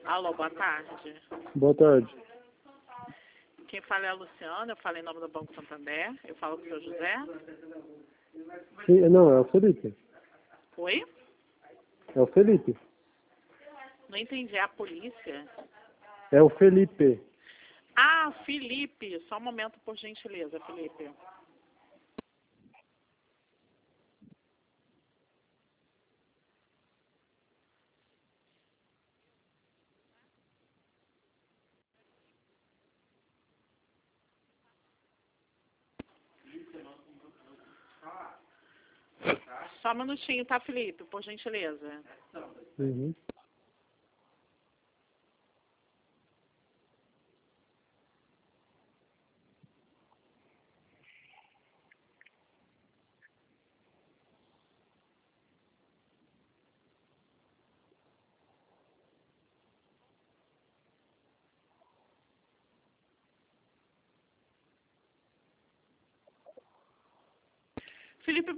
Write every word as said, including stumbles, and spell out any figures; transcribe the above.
Alô, boa tarde. Boa tarde. Quem fala é a Luciana, eu falo em nome do Banco Santander. Eu falo com o seu José. Sim, não, é o Felipe. Oi? É o Felipe. Não entendi, é a polícia? É o Felipe. Ah, Felipe. Só um momento, por gentileza, Felipe. Só um minutinho, tá, Felipe? Por gentileza. Uhum. Felipe,